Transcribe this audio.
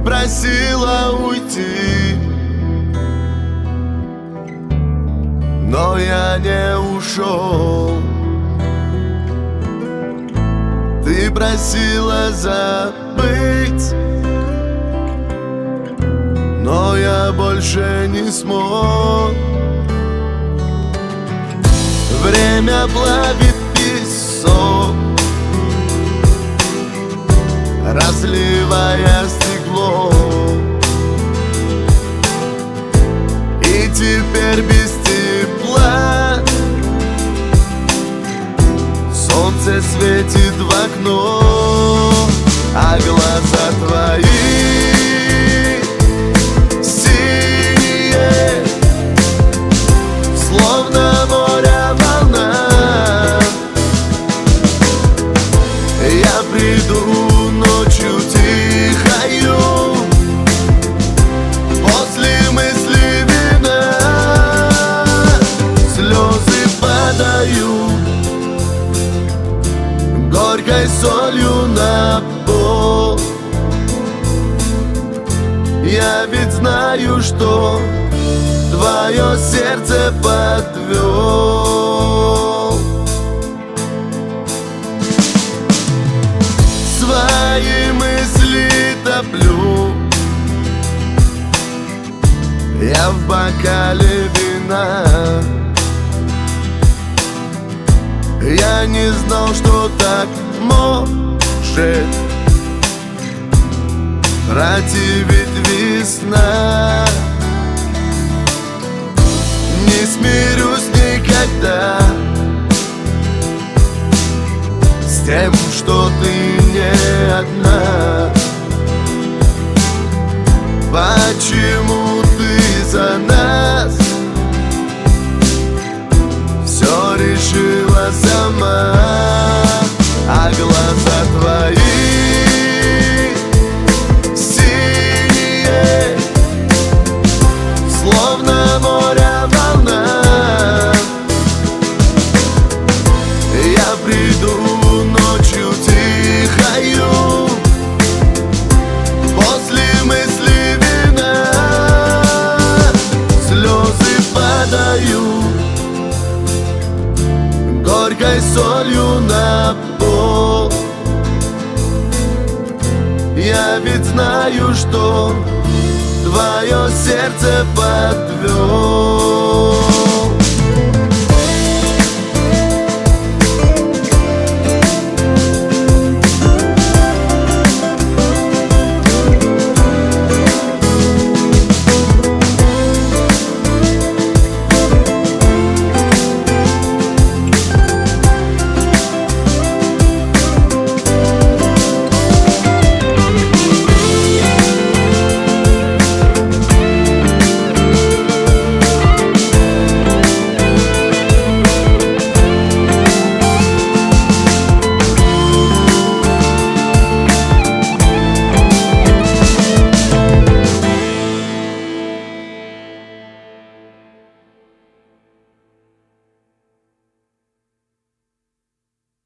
просила уйти, но я не ушел. Ты просила забыть, но я больше не смог. Время плавит песок, разливая стекло. И теперь без тепла солнце светит в окно, а глаза твои синие, словно море волна. Я приду ночью тихою, после мысли вина слезы падают горькой солью на пол. Я ведь знаю, что твое сердце подвел. Свои мысли топлю я в бокале вина. Я не знал, что так может противить весна. Не смирюсь никогда с тем, что ты не одна. Почему ты за нас все решила сама, а глаза твои синие, словно море волна. Я приду ночью тихою, после мысли вина слезы падают горькой солью на пол. Я ведь знаю, что твое сердце подвел.